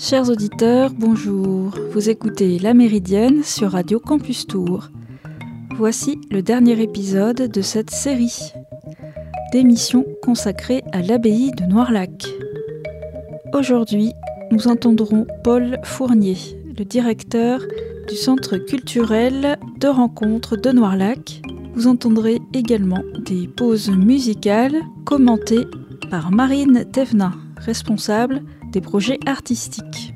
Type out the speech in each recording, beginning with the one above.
Chers auditeurs, bonjour. Vous écoutez La Méridienne sur Radio Campus Tours. Voici le dernier épisode de cette série d'émissions consacrée à l'abbaye de Noirlac. Aujourd'hui, nous entendrons Paul Fournier, le directeur du Centre culturel de rencontre de Noirlac. Vous entendrez également des pauses musicales commentées par Marine Thévenin, responsable des projets artistiques.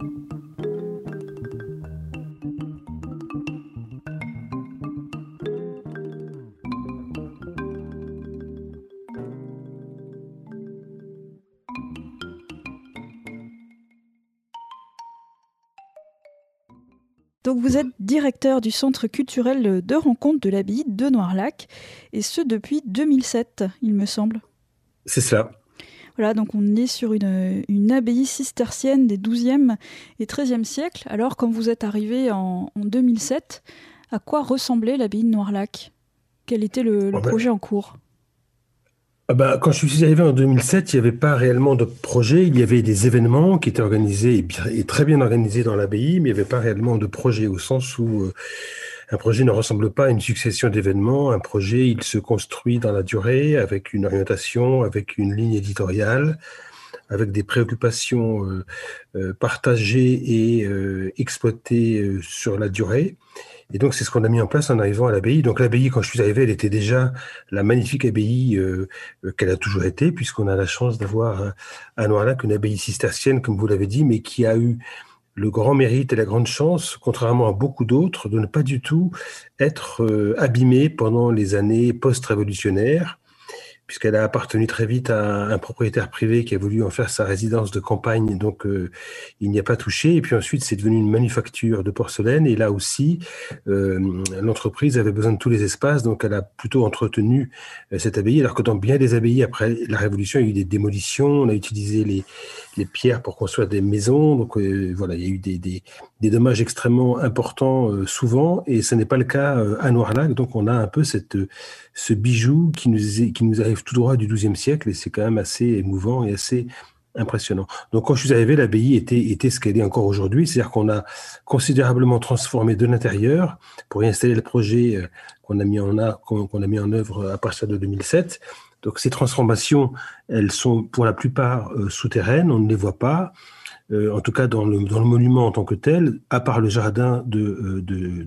Donc vous êtes directeur du Centre culturel de rencontre de l'abbaye de Noirlac, et ce depuis 2007, il me semble. C'est ça. Voilà, donc on est sur une abbaye cistercienne des XIIe et XIIIe siècles. Alors, quand vous êtes arrivé en 2007, à quoi ressemblait l'abbaye de Noirlac ? Quel était le projet en cours ? Quand je suis arrivé en 2007, il n'y avait pas réellement de projet. Il y avait des événements qui étaient organisés et très bien organisés dans l'abbaye, mais il n'y avait pas réellement de projet au sens où un projet ne ressemble pas à une succession d'événements. Un projet, il se construit dans la durée avec une orientation, avec une ligne éditoriale, avec des préoccupations partagées et exploitées sur la durée. Et donc, c'est ce qu'on a mis en place en arrivant à l'abbaye. Donc, l'abbaye, quand je suis arrivé, elle était déjà la magnifique abbaye qu'elle a toujours été, puisqu'on a la chance d'avoir à Noirlac une abbaye cistercienne, comme vous l'avez dit, mais qui a eu le grand mérite et la grande chance, contrairement à beaucoup d'autres, de ne pas du tout être abîmée pendant les années post-révolutionnaires, puisqu'elle a appartenu très vite à un propriétaire privé qui a voulu en faire sa résidence de campagne, donc il n'y a pas touché. Et puis ensuite, c'est devenu une manufacture de porcelaine, et là aussi, l'entreprise avait besoin de tous les espaces, donc elle a plutôt entretenu cette abbaye, alors que dans bien des abbayes, après la Révolution, il y a eu des démolitions, on a utilisé les pierres pour construire des maisons, donc voilà, il y a eu des dommages extrêmement importants souvent, et ce n'est pas le cas à Noirlac, donc on a un peu ce bijou qui nous arrive tout droit du XIIe siècle, et c'est quand même assez émouvant et assez impressionnant. Donc quand je suis arrivé, l'abbaye était ce qu'elle est encore aujourd'hui, c'est-à-dire qu'on a considérablement transformé de l'intérieur pour y installer le projet qu'on a mis en œuvre à partir de 2007. Donc ces transformations, elles sont pour la plupart souterraines, on ne les voit pas. En tout cas dans le monument en tant que tel, à part le jardin de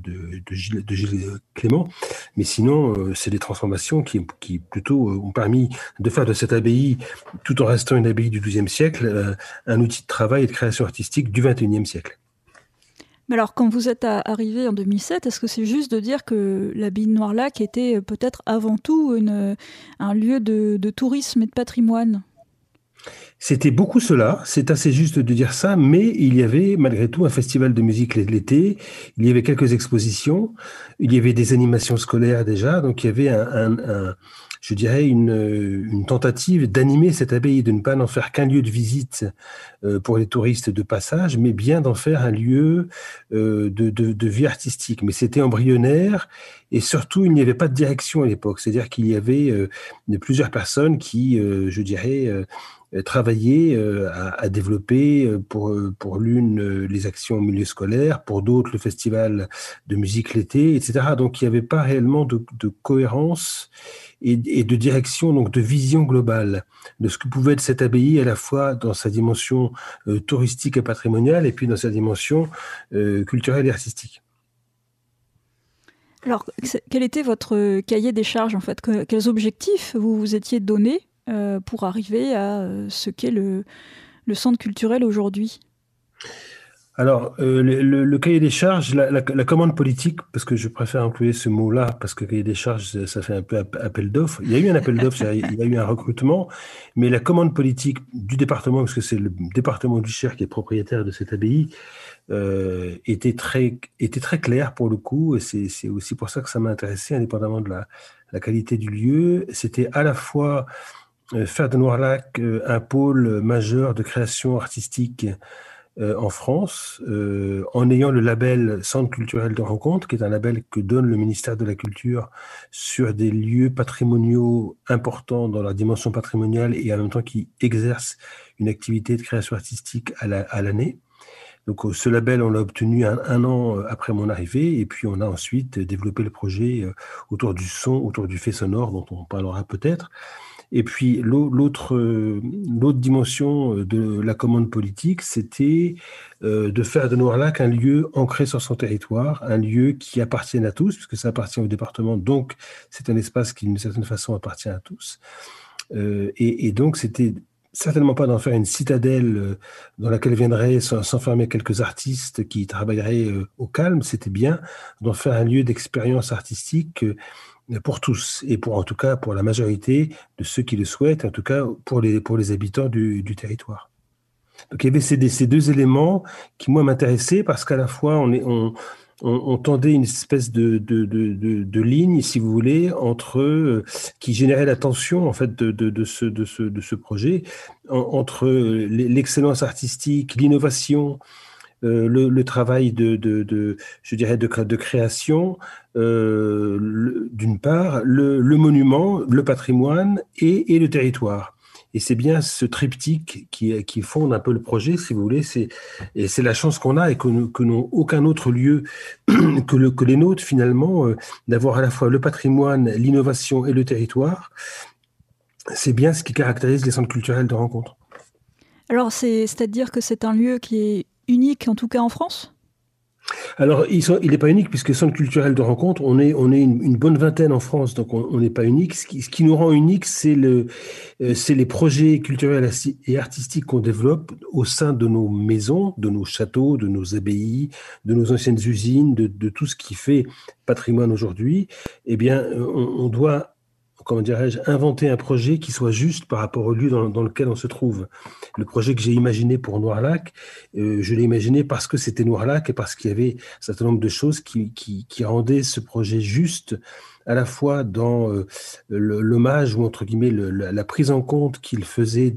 Gilles Clément. Mais sinon, c'est des transformations qui plutôt ont permis de faire de cette abbaye, tout en restant une abbaye du XIIe siècle, un outil de travail et de création artistique du XXIe siècle. Mais alors, quand vous êtes arrivé en 2007, est-ce que c'est juste de dire que l'abbaye de Noirlac était peut-être avant tout un lieu de tourisme et de patrimoine ? C'était beaucoup cela, c'est assez juste de dire ça, mais il y avait malgré tout un festival de musique l'été, il y avait quelques expositions, il y avait des animations scolaires déjà, donc il y avait je dirais une tentative d'animer cette abbaye, de ne pas en faire qu'un lieu de visite pour les touristes de passage, mais bien d'en faire un lieu de vie artistique. Mais c'était embryonnaire, et surtout il n'y avait pas de direction à l'époque, c'est-à-dire qu'il y avait plusieurs personnes qui, je dirais, travailler à développer pour l'une les actions au milieu scolaire, pour d'autres le festival de musique l'été, etc. Donc il n'y avait pas réellement de cohérence et de direction, donc de vision globale de ce que pouvait être cette abbaye, à la fois dans sa dimension touristique et patrimoniale, et puis dans sa dimension culturelle et artistique. Alors, quel était votre cahier des charges en fait ? Quels objectifs vous vous étiez donnés pour arriver à ce qu'est le centre culturel aujourd'hui ? Alors, le cahier des charges, la commande politique, parce que je préfère employer ce mot-là, parce que cahier des charges, ça fait un peu appel d'offres. Il y a eu un appel d'offres, il y a eu un recrutement, mais la commande politique du département, parce que c'est le département du Cher qui est propriétaire de cette abbaye, était très claire pour le coup, et c'est aussi pour ça que ça m'a intéressé, indépendamment de la qualité du lieu. C'était à la fois faire de Noirlac un pôle majeur de création artistique en France, en ayant le label Centre culturel de rencontre, qui est un label que donne le ministère de la Culture sur des lieux patrimoniaux importants dans leur dimension patrimoniale, et en même temps qui exercent une activité de création artistique à l'année. Donc ce label, on l'a obtenu un an après mon arrivée, et puis on a ensuite développé le projet autour du son, autour du fait sonore, dont on parlera peut-être. Et puis l'autre dimension de la commande politique, c'était de faire de Noirlac un lieu ancré sur son territoire, un lieu qui appartienne à tous, puisque ça appartient au département, donc c'est un espace qui d'une certaine façon appartient à tous. Et donc c'était certainement pas d'en faire une citadelle dans laquelle viendraient s'enfermer quelques artistes qui travailleraient au calme, c'était bien d'en faire un lieu d'expérience artistique pour tous, et en tout cas pour la majorité de ceux qui le souhaitent, en tout cas pour les habitants du territoire. Donc il y avait ces deux éléments qui, moi, m'intéressaient parce qu'à la fois, on tendait une espèce de ligne, si vous voulez, entre qui générait la tension en fait de ce projet, entre l'excellence artistique, l'innovation, le travail je dirais de création, d'une part, le monument, le patrimoine et le territoire. Et c'est bien ce triptyque qui fonde un peu le projet, si vous voulez. Et c'est la chance qu'on a et que n'ont aucun autre lieu que les nôtres, finalement, d'avoir à la fois le patrimoine, l'innovation et le territoire. C'est bien ce qui caractérise les centres culturels de rencontre. Alors, c'est-à-dire que c'est un lieu qui est unique, en tout cas en France ? Alors, il n'est pas unique puisque centre culturel de rencontre, on est une bonne vingtaine en France, donc on n'est pas unique. Ce qui nous rend unique, c'est les projets culturels et artistiques qu'on développe au sein de nos maisons, de nos châteaux, de nos abbayes, de nos anciennes usines, de tout ce qui fait patrimoine aujourd'hui. Eh bien, on doit, comment dirais-je, inventer un projet qui soit juste par rapport au lieu dans lequel on se trouve. Le projet que j'ai imaginé pour Noirlac, je l'ai imaginé parce que c'était Noirlac et parce qu'il y avait un certain nombre de choses qui rendaient ce projet juste, à la fois dans l'hommage ou entre guillemets la prise en compte qu'il faisait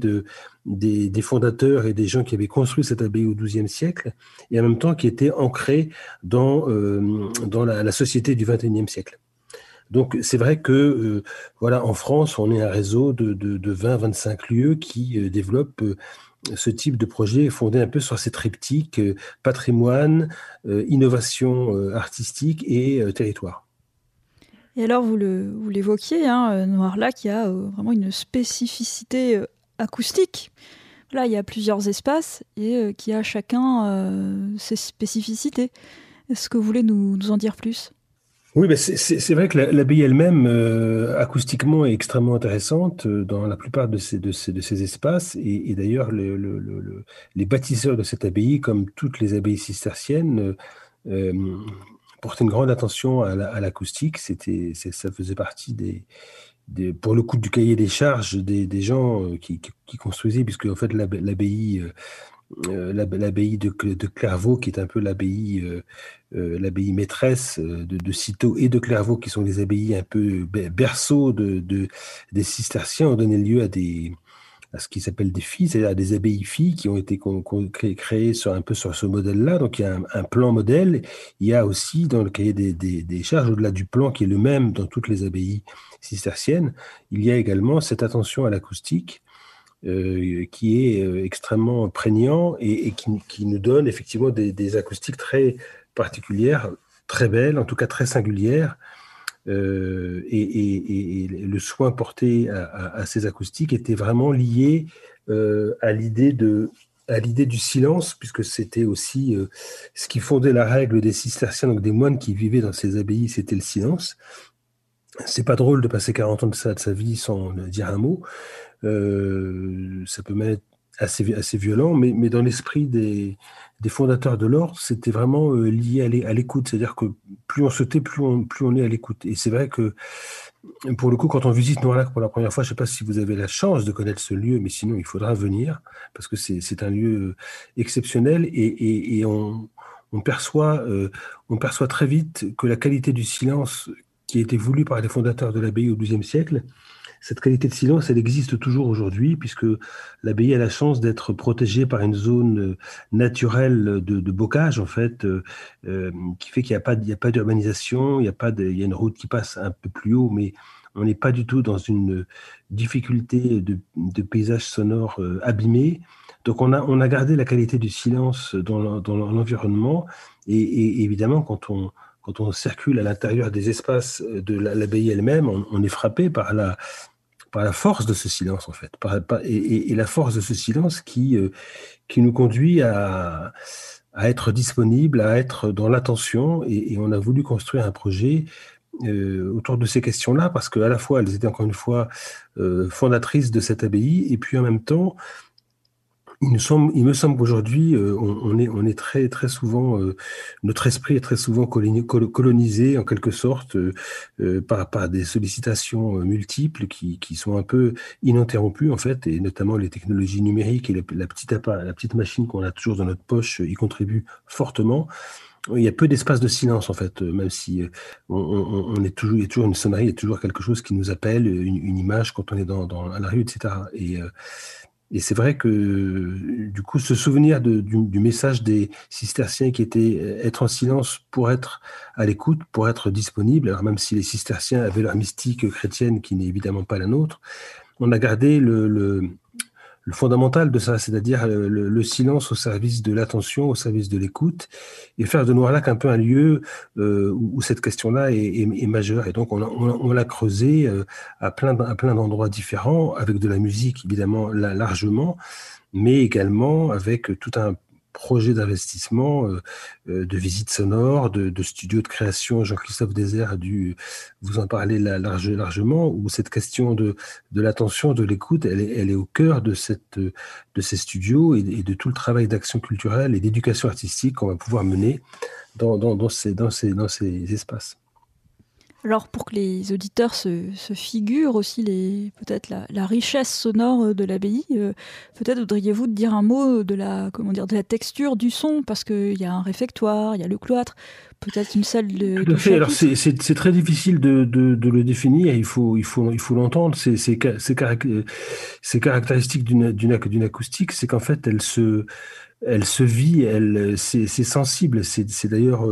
des fondateurs et des gens qui avaient construit cette abbaye au XIIe siècle, et en même temps qui était ancré dans la société du XXIe siècle. Donc, c'est vrai que, voilà, en France, on est un réseau de 20-25 lieux qui développent ce type de projet fondé un peu sur ces triptyques patrimoine, innovation artistique et territoire. Et alors, vous l'évoquiez, Noirlac, il y a vraiment une spécificité acoustique. Là, il y a plusieurs espaces et qui a chacun ses spécificités. Est-ce que vous voulez nous en dire plus ? Oui, mais c'est vrai que l'abbaye elle-même, acoustiquement, est extrêmement intéressante dans la plupart de ces espaces. Et d'ailleurs, les bâtisseurs de cette abbaye, comme toutes les abbayes cisterciennes, portaient une grande attention à l'acoustique. Ça faisait partie pour le coup, du cahier des charges des gens qui construisaient, puisque en fait, l'abbaye de Clairvaux, qui est un peu l'abbaye maîtresse de Cîteaux et de Clairvaux, qui sont les abbayes un peu berceaux des cisterciens, ont donné lieu à ce qui s'appelle des filles, c'est-à-dire à des abbayes filles qui ont été créées un peu sur ce modèle-là. Donc il y a un plan modèle. Il y a aussi dans le cahier des charges, au-delà du plan qui est le même dans toutes les abbayes cisterciennes, il y a également cette attention à l'acoustique qui est extrêmement prégnant et qui nous donne effectivement des acoustiques très particulières, très belles, en tout cas très singulières. Et le soin porté à ces acoustiques était vraiment lié à l'idée du silence, puisque c'était aussi ce qui fondait la règle des cisterciens, donc des moines qui vivaient dans ces abbayes, c'était le silence. C'est pas drôle de passer 40 ans de sa vie sans dire un mot. Ça peut même être assez violent, mais dans l'esprit des fondateurs de l'ordre, c'était vraiment lié à l'écoute. C'est-à-dire que plus on se tait, plus on est à l'écoute. Et c'est vrai que, pour le coup, quand on visite Noirlac pour la première fois, je ne sais pas si vous avez la chance de connaître ce lieu, mais sinon, il faudra venir, parce que c'est un lieu exceptionnel et on perçoit très vite que la qualité du silence qui a été voulu par les fondateurs de l'abbaye au XIIe siècle, cette qualité de silence, elle existe toujours aujourd'hui, puisque l'abbaye a la chance d'être protégée par une zone naturelle de bocage, en fait, qui fait qu'il n'y a pas d'urbanisation, il y a une route qui passe un peu plus haut, mais on n'est pas du tout dans une difficulté de paysage sonore abîmé. Donc on a gardé la qualité du silence dans l'environnement, et évidemment quand on circule à l'intérieur des espaces de l'abbaye elle-même, on est frappé par la force de ce silence en fait, et la force de ce silence qui nous conduit à être disponible, à être dans l'attention, et on a voulu construire un projet autour de ces questions-là, parce qu'à la fois, elles étaient encore une fois fondatrices de cette abbaye, et puis en même temps, il me semble qu'aujourd'hui, on est très, très souvent, notre esprit est très souvent colonisé, en quelque sorte, par des sollicitations multiples qui sont un peu ininterrompues, en fait, et notamment les technologies numériques et la petite machine qu'on a toujours dans notre poche y contribuent fortement. Il y a peu d'espace de silence, en fait, même si on est toujours, il y a toujours une sonnerie, il y a toujours quelque chose qui nous appelle, une image quand on est à la rue, etc. Et c'est vrai que, du coup, ce souvenir du message des cisterciens qui était être en silence pour être à l'écoute, pour être disponible, alors même si les cisterciens avaient leur mystique chrétienne qui n'est évidemment pas la nôtre, on a gardé le fondamental de ça, c'est-à-dire le silence au service de l'attention, au service de l'écoute, et faire de Noirlac un peu un lieu où cette question-là est majeure. Et donc on l'a creusé à plein d'endroits différents, avec de la musique évidemment largement, mais également avec tout un projet d'investissement, de visites sonores, de studios de création. Jean-Christophe Désert a dû vous en parler largement, où cette question de l'attention, de l'écoute, elle est au cœur de ces studios, et de tout le travail d'action culturelle et d'éducation artistique qu'on va pouvoir mener dans ces espaces. Alors pour que les auditeurs se figurent aussi peut-être la richesse sonore de l'abbaye, peut-être voudriez-vous dire un mot de la texture du son, parce qu'il y a un réfectoire, il y a le cloître, peut-être une salle de Tout à fait. Alors chapitre. c'est très difficile de le définir. Il faut l'entendre. C'est caractéristique d'une acoustique, c'est qu'en fait elle se vit, c'est sensible. C'est d'ailleurs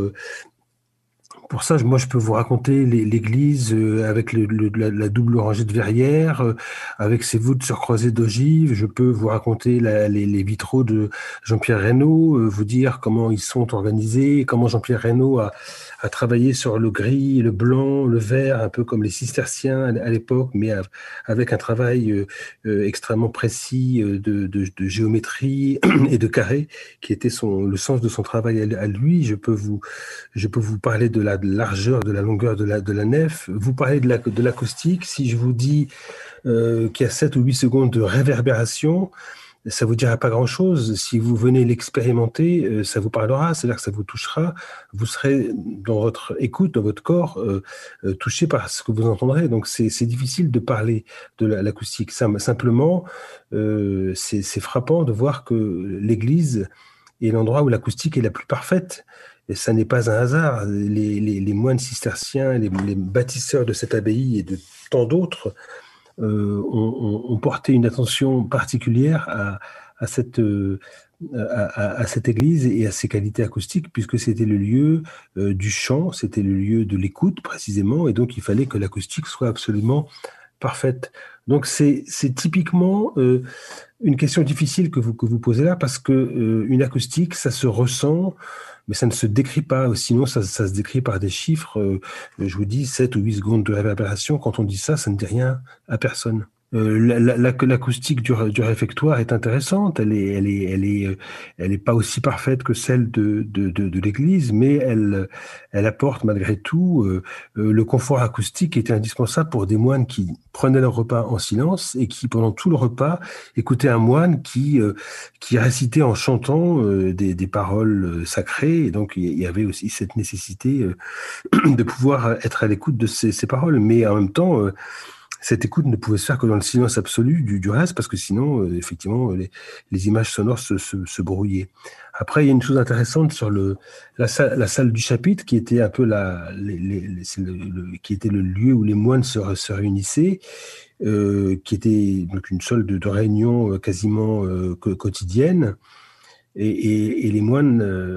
pour ça, moi, je peux vous raconter l'église avec la double rangée de verrières, avec ses voûtes surcroisées d'ogives. Je peux vous raconter les vitraux de Jean-Pierre Reynaud, vous dire comment ils sont organisés, comment Jean-Pierre Reynaud a travaillé sur le gris, le blanc, le vert, un peu comme les cisterciens à l'époque, mais avec un travail extrêmement précis de géométrie et de carré, qui était le sens de son travail à lui. Je peux vous parler de la largeur, de la longueur de la nef. Vous parlez de l'acoustique. Si je vous dis qu'il y a 7 ou 8 secondes de réverbération, ça vous dira pas grand-chose. Si vous venez l'expérimenter, ça vous parlera, c'est-à-dire que ça vous touchera. Vous serez dans votre écoute, dans votre corps, touché par ce que vous entendrez. Donc c'est difficile de parler de l'acoustique. Simplement, c'est frappant de voir que l'église est l'endroit où l'acoustique est la plus parfaite. Et ça n'est pas un hasard. Les moines cisterciens, les bâtisseurs de cette abbaye et de tant d'autres ont porté une attention particulière à cette église et à ses qualités acoustiques, puisque c'était le lieu du chant, c'était le lieu de l'écoute précisément, et donc il fallait que l'acoustique soit absolument parfaite. Donc c'est typiquement une question difficile que vous posez là, parce que une acoustique, ça se ressent, mais ça ne se décrit pas. Sinon, ça se décrit par des chiffres. Je vous dis 7 ou 8 secondes de réverbération. Quand on dit ça, ça ne dit rien à personne. L'acoustique du réfectoire est intéressante. Elle est pas aussi parfaite que celle de l'église, mais elle apporte malgré tout le confort acoustique qui était indispensable pour des moines qui prenaient leur repas en silence et qui, pendant tout le repas, écoutaient un moine qui récitait en chantant des paroles sacrées. Et donc, il y avait aussi cette nécessité de pouvoir être à l'écoute de ces paroles. Mais en même temps, cette écoute ne pouvait se faire que dans le silence absolu du reste, parce que sinon, effectivement, les images sonores se brouillaient. Après, il y a une chose intéressante sur la salle du chapitre, qui était un peu qui était le lieu où les moines se réunissaient, qui était donc une salle de réunion quasiment quotidienne. Et les moines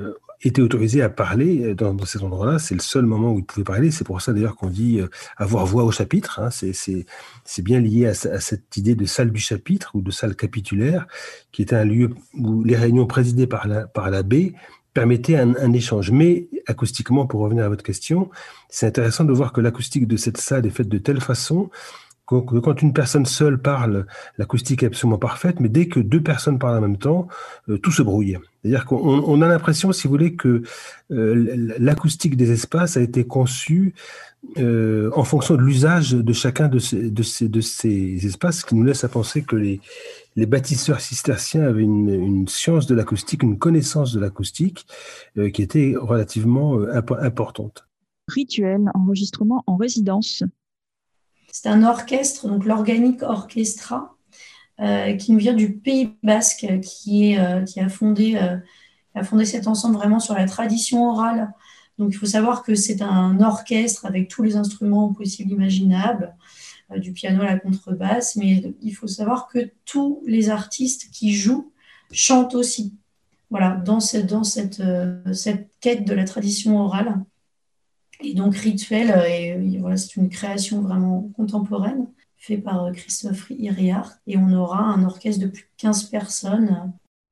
était autorisé à parler dans cet endroit-là. C'est le seul moment où il pouvait parler. C'est pour ça d'ailleurs qu'on dit avoir voix au chapitre. Hein. C'est bien lié à cette idée de salle du chapitre ou de salle capitulaire, qui était un lieu où les réunions présidées par l'abbé permettaient un échange. Mais acoustiquement, pour revenir à votre question, c'est intéressant de voir que l'acoustique de cette salle est faite de telle façon que quand une personne seule parle, l'acoustique est absolument parfaite, mais dès que deux personnes parlent en même temps, tout se brouille. C'est-à-dire qu'on a l'impression, si vous voulez, que l'acoustique des espaces a été conçue en fonction de l'usage de chacun de ces espaces, ce qui nous laisse à penser que les bâtisseurs cisterciens avaient une science de l'acoustique, une connaissance de l'acoustique qui était relativement importante. Rituel, enregistrement en résidence. C'est un orchestre, donc l'Organic Orchestra, qui nous vient du Pays Basque, qui a fondé cet ensemble vraiment sur la tradition orale. Donc il faut savoir que c'est un orchestre avec tous les instruments possibles imaginables, du piano à la contrebasse, mais il faut savoir que tous les artistes qui jouent chantent aussi. Voilà, dans cette quête de la tradition orale. Et donc Rituel, voilà, c'est une création vraiment contemporaine, faite par Christophe Iriart. Et on aura un orchestre de plus de 15 personnes.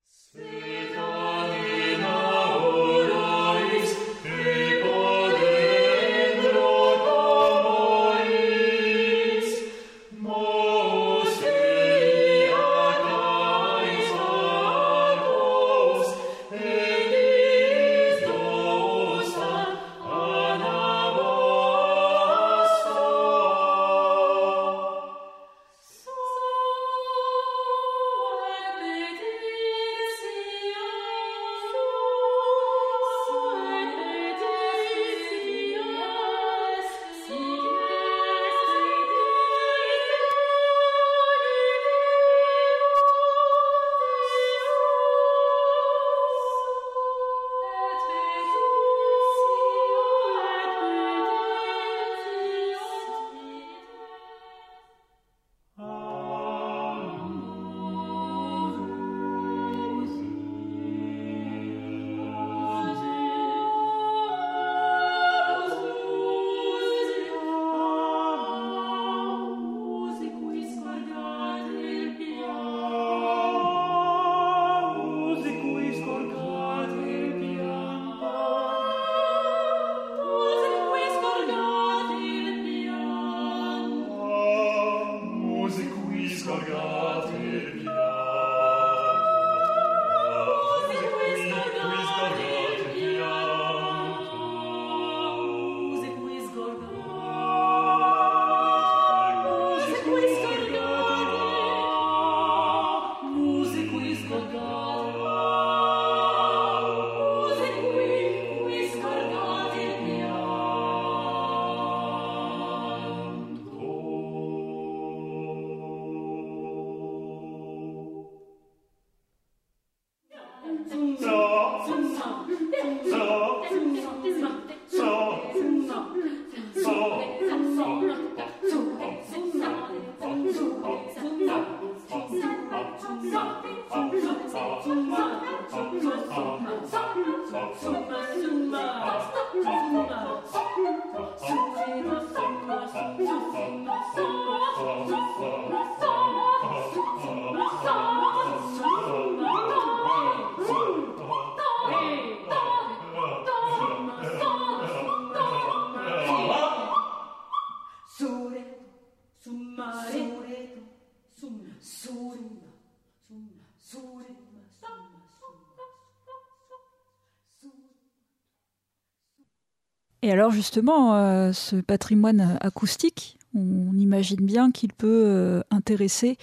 Et alors justement, ce patrimoine acoustique, on imagine bien qu'il peut intéresser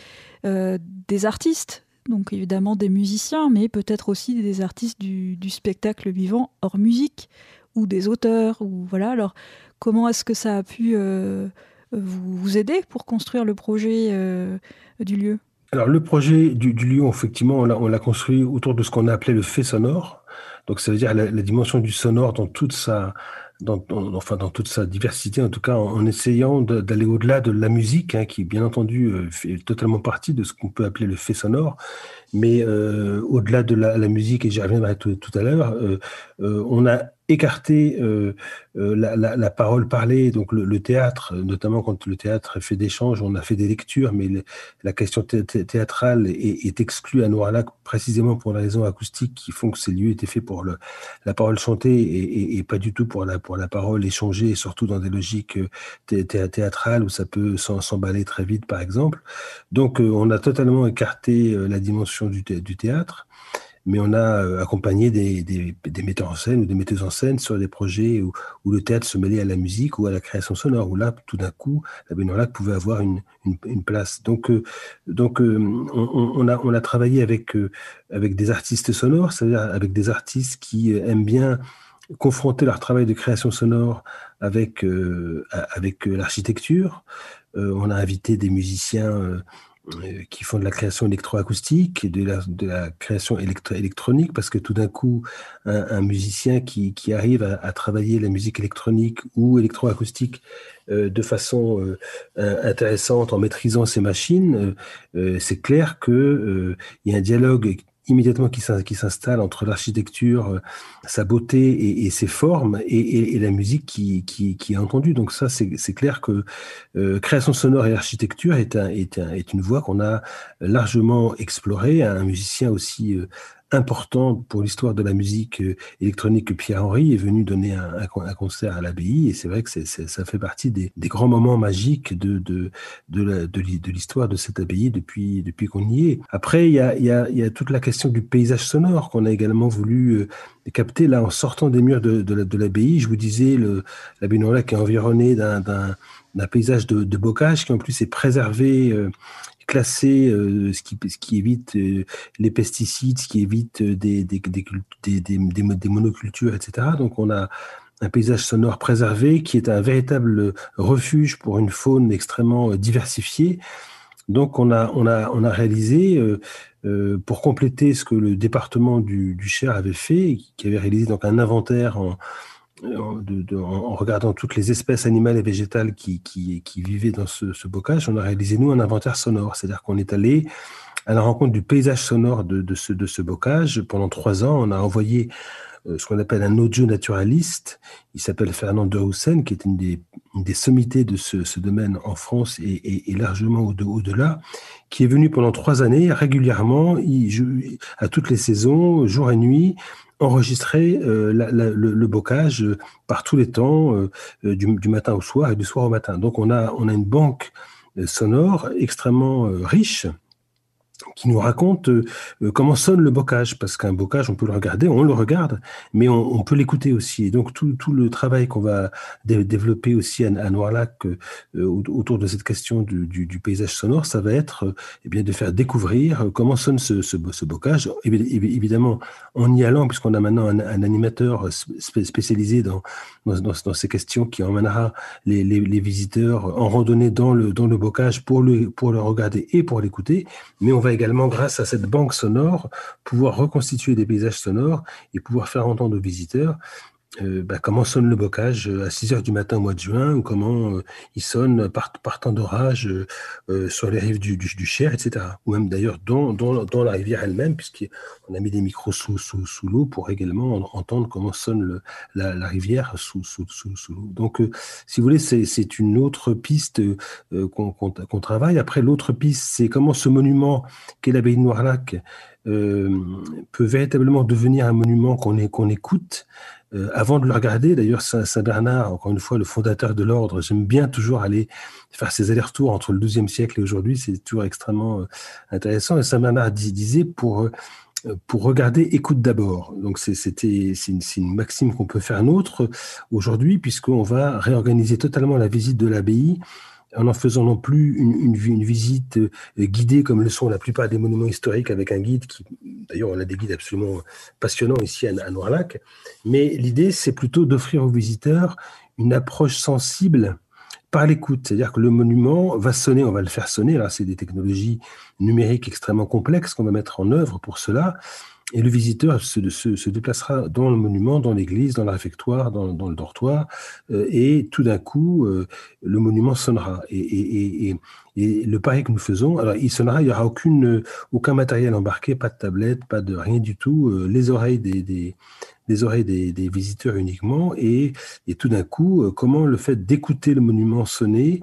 des artistes, donc évidemment des musiciens, mais peut-être aussi des artistes du spectacle vivant hors musique, ou des auteurs, ou voilà. Alors comment est-ce que ça a pu vous aider pour construire le projet du lieu ? Alors le projet du lieu, effectivement, on l'a construit autour de ce qu'on a appelé le fait sonore. Donc ça veut dire la dimension du sonore dans toute sa enfin dans toute sa diversité, en tout cas en essayant d'aller au-delà de la musique, hein, qui bien entendu fait totalement partie de ce qu'on peut appeler le fait sonore, mais au-delà de la musique, et j'y reviendrai tout à l'heure, on a écarté la parole parlée, donc le théâtre, notamment quand le théâtre fait d'échanges, on a fait des lectures, mais la question théâtrale est exclue à Noirlac précisément pour les raisons acoustiques qui font que ces lieux étaient faits pour la parole chantée et pas du tout pour la parole échangée, et surtout dans des logiques théâtrales où ça peut s'emballer très vite, par exemple. Donc, on a totalement écarté la dimension du théâtre, mais on a accompagné des metteurs en scène ou des metteuses en scène sur des projets où le théâtre se mêlait à la musique ou à la création sonore, où là, tout d'un coup, la Baie-Noirlac pouvait avoir une place. Donc, on a travaillé avec des artistes sonores, c'est-à-dire avec des artistes qui aiment bien confronter leur travail de création sonore avec l'architecture. On a invité des musiciens qui font de la création électroacoustique et de la création électronique, parce que tout d'un coup, un musicien qui arrive à travailler la musique électronique ou électroacoustique de façon intéressante en maîtrisant ses machines, c'est clair qu'il y a un dialogue immédiatement qui s'installe entre l'architecture, sa beauté et ses formes et la musique qui est entendue. Donc ça, c'est clair que création sonore et architecture est une voie qu'on a largement explorée. Un musicien aussi important pour l'histoire de la musique électronique que Pierre-Henry est venu donner un concert à l'abbaye, et c'est vrai que ça fait partie des grands moments magiques de l'histoire de cette abbaye depuis qu'on y est. Après, il y a toute la question du paysage sonore qu'on a également voulu capter là en sortant des murs de l'abbaye. Je vous disais, l'abbaye Noirlac est environnée d'un paysage de bocage qui en plus est préservé, classé, ce qui évite les pesticides, ce qui évite des monocultures, etc. Donc on a un paysage sonore préservé qui est un véritable refuge pour une faune extrêmement diversifiée. Donc on a réalisé, pour compléter ce que le département du Cher avait fait, qui avait réalisé donc un inventaire en regardant toutes les espèces animales et végétales qui vivaient dans ce bocage. On a réalisé, nous, un inventaire sonore. C'est-à-dire qu'on est allé à la rencontre du paysage sonore de ce bocage. Pendant 3 ans, on a envoyé ce qu'on appelle un audio naturaliste. Il s'appelle Fernand de Roussen, qui est une des sommités de ce domaine en France et largement au-delà, qui est venu pendant 3 années régulièrement, à toutes les saisons, jour et nuit, enregistrer le bocage par tous les temps, du matin au soir et du soir au matin. Donc on a une banque sonore extrêmement riche, qui nous raconte comment sonne le bocage, parce qu'un bocage, on peut le regarder, on le regarde, mais on peut l'écouter aussi. Et donc tout le travail qu'on va développer aussi à Noirlac autour de cette question du paysage sonore, ça va être eh bien de faire découvrir comment sonne ce bocage. Évidemment, en y allant, puisqu'on a maintenant un animateur spécialisé dans ces questions, qui emmènera les visiteurs en randonnée dans le bocage pour le regarder et pour l'écouter, mais on va également, grâce à cette banque sonore, pouvoir reconstituer des paysages sonores et pouvoir faire entendre aux visiteurs comment sonne le bocage à 6 heures du matin au mois de juin, ou comment il sonne par temps d'orage sur les rives du Cher, etc. Ou même d'ailleurs dans la rivière elle-même, puisqu'on a mis des micros sous l'eau pour également entendre comment sonne la rivière sous l'eau. Donc, si vous voulez, c'est une autre piste qu'on travaille. Après, l'autre piste, c'est comment ce monument qu'est l'abbaye de Noirlac peut véritablement devenir un monument qu'on écoute. Avant de le regarder, d'ailleurs, Saint-Bernard, encore une fois, le fondateur de l'ordre, j'aime bien toujours aller faire ces allers-retours entre le XIIe siècle et aujourd'hui, c'est toujours extrêmement intéressant. Et Saint-Bernard disait, pour regarder, écoute d'abord. Donc c'est une maxime qu'on peut faire nôtre aujourd'hui, puisqu'on va réorganiser totalement la visite de l'abbaye, en faisant non plus une visite guidée comme le sont la plupart des monuments historiques, avec un guide qui, d'ailleurs, on a des guides absolument passionnants ici à Noirlac, mais l'idée, c'est plutôt d'offrir aux visiteurs une approche sensible par l'écoute. C'est-à-dire que le monument va sonner, on va le faire sonner. Là, c'est des technologies numériques extrêmement complexes qu'on va mettre en œuvre pour cela. Et le visiteur se déplacera dans le monument, dans l'église, dans le réfectoire, dans le dortoir, et tout d'un coup, le monument sonnera. Et le pari que nous faisons, alors il sonnera, il n'y aura aucun matériel embarqué, pas de tablette, pas de rien du tout, les oreilles des visiteurs uniquement, et tout d'un coup, comment le fait d'écouter le monument sonner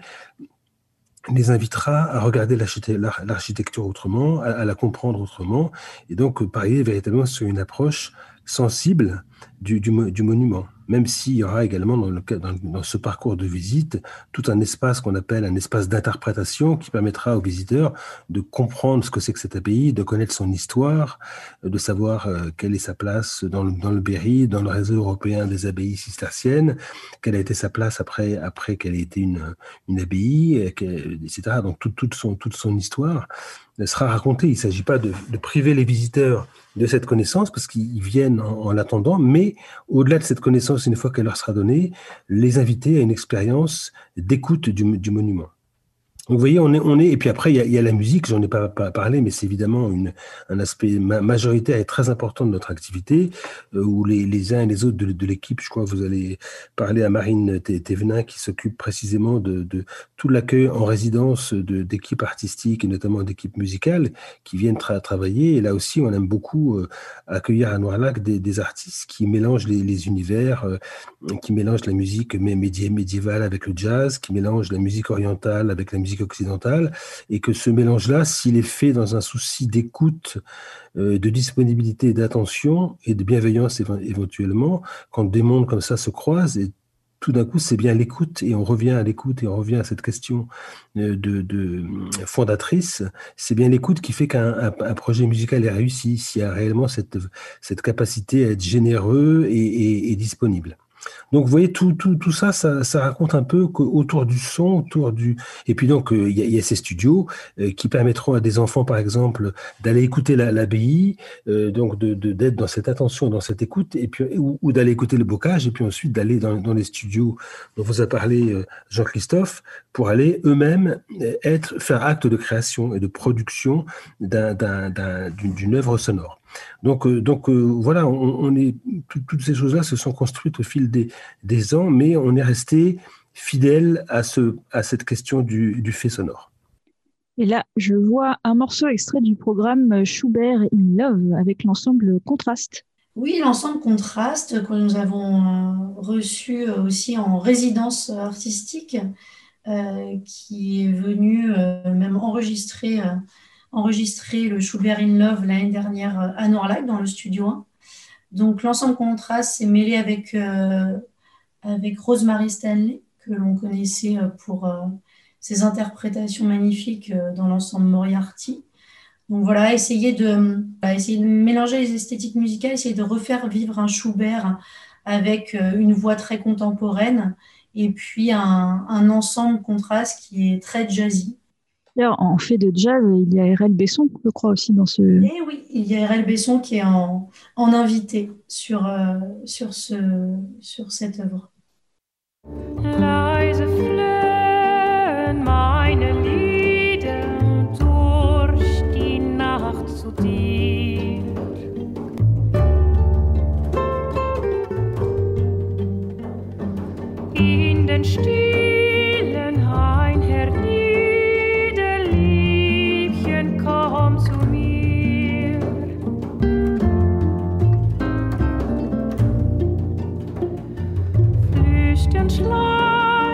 les invitera à regarder l'architecture autrement, à la comprendre autrement, et donc parier véritablement sur une approche sensible du monument. Même s'il y aura également dans ce parcours de visite tout un espace qu'on appelle un espace d'interprétation qui permettra aux visiteurs de comprendre ce que c'est que cet abbaye, de connaître son histoire, de savoir quelle est sa place dans le Berry, dans le réseau européen des abbayes cisterciennes, quelle a été sa place après qu'elle ait été une abbaye, etc. Donc toute son histoire sera racontée. Il ne s'agit pas de priver les visiteurs de cette connaissance parce qu'ils viennent en l'attendant, mais au-delà de cette connaissance, une fois qu'elle leur sera donnée, les inviter à une expérience d'écoute du monument. Donc vous voyez, on est et puis après il y a la musique, j'en ai pas parlé, mais c'est évidemment un aspect majoritaire et très important de notre activité, où les uns et les autres de l'équipe, je crois que vous allez parler à Marine Thévenin qui s'occupe précisément de tout l'accueil en résidence d'équipes artistiques et notamment d'équipes musicales qui viennent travailler. Et là aussi, on aime beaucoup accueillir à Noirlac des artistes qui mélangent les univers, qui mélangent la musique médiévale avec le jazz, qui mélangent la musique orientale avec la musique occidentale, et que ce mélange-là, s'il est fait dans un souci d'écoute, de disponibilité, d'attention et de bienveillance éventuellement, quand des mondes comme ça se croisent, et tout d'un coup, c'est bien l'écoute, et on revient à l'écoute, et on revient à cette question de fondatrice. C'est bien l'écoute qui fait qu'un projet musical est réussi, s'il y a réellement cette capacité à être généreux et disponible. Donc, vous voyez, tout ça raconte un peu autour du son, et puis donc, il y a ces studios qui permettront à des enfants, par exemple, d'aller écouter l'abbaye, donc d'être dans cette attention, dans cette écoute, et puis, ou d'aller écouter le bocage, et puis ensuite d'aller dans les studios dont vous a parlé Jean-Christophe, pour aller eux-mêmes faire acte de création et de production d'une œuvre sonore. Donc voilà, toutes ces choses-là se sont construites au fil des ans, mais on est resté fidèle à cette question du fait sonore. Et là, je vois un morceau extrait du programme Schubert in Love avec l'ensemble Contraste. Oui, l'ensemble Contraste que nous avons reçu aussi en résidence artistique, qui est venu même enregistrer le Schubert in Love l'année dernière à Noirlac dans le studio 1. Donc l'ensemble Contraste s'est mêlé avec Rosemary Stanley, que l'on connaissait pour ses interprétations magnifiques dans l'ensemble Moriarty. Donc voilà, essayer de mélanger les esthétiques musicales, essayer de refaire vivre un Schubert avec une voix très contemporaine, et puis un ensemble Contraste qui est très jazzy. D'ailleurs, en fait de jazz, il y a R.L. Besson, je crois, aussi dans ce... Et oui, il y a R.L. Besson qui est en invité sur cette œuvre. Leise flöhen meine Lieder durch die Nacht zu dir. In den stillen Hain hernieder, Liebchen, komm zu mir. Flüchtend schlafen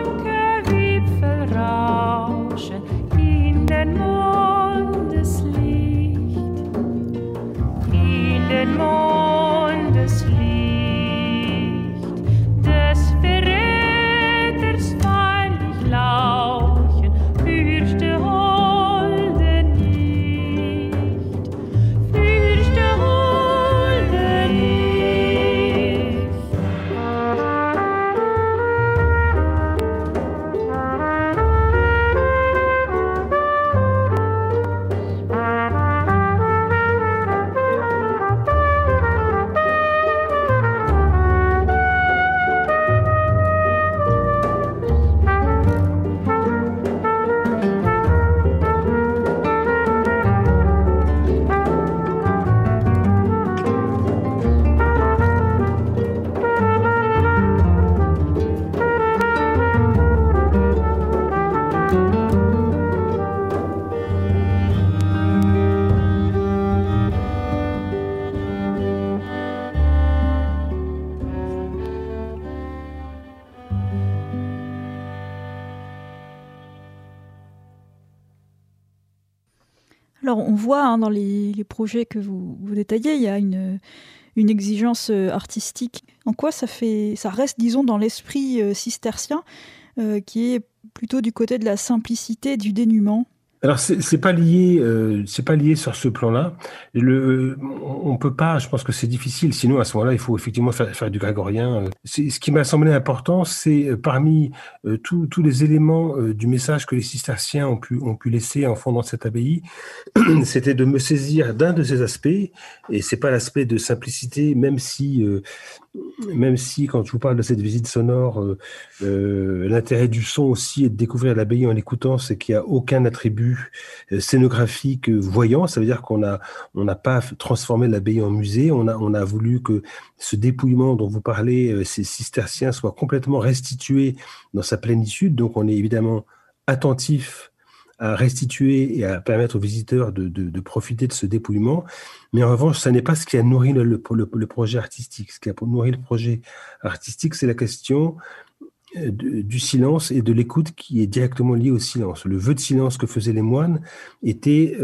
Alors, on voit dans les projets que vous détaillez, il y a une exigence artistique. En quoi ça reste, disons, dans l'esprit cistercien, qui est plutôt du côté de la simplicité, du dénuement? Alors c'est pas lié sur ce plan-là. On peut pas. Je pense que c'est difficile. Sinon à ce moment-là, il faut effectivement faire du grégorien. Ce qui m'a semblé important, c'est parmi tous les éléments du message que les cisterciens ont pu laisser en fondant cette abbaye, c'était de me saisir d'un de ces aspects. Et c'est pas l'aspect de simplicité, même si quand je vous parle de cette visite sonore, l'intérêt du son aussi est de découvrir l'abbaye en l'écoutant, c'est qu'il n'y a aucun attribut scénographique voyant. Ça veut dire qu'on n'a pas transformé l'abbaye en musée. On a voulu que ce dépouillement dont vous parlez, ces cisterciens, soit complètement restitué dans sa plénitude. Donc on est évidemment attentif à restituer et à permettre aux visiteurs de profiter de ce dépouillement. Mais en revanche, ça n'est pas ce qui a nourri le projet artistique. Ce qui a nourri le projet artistique, c'est la question du silence et de l'écoute qui est directement liée au silence. Le vœu de silence que faisaient les moines était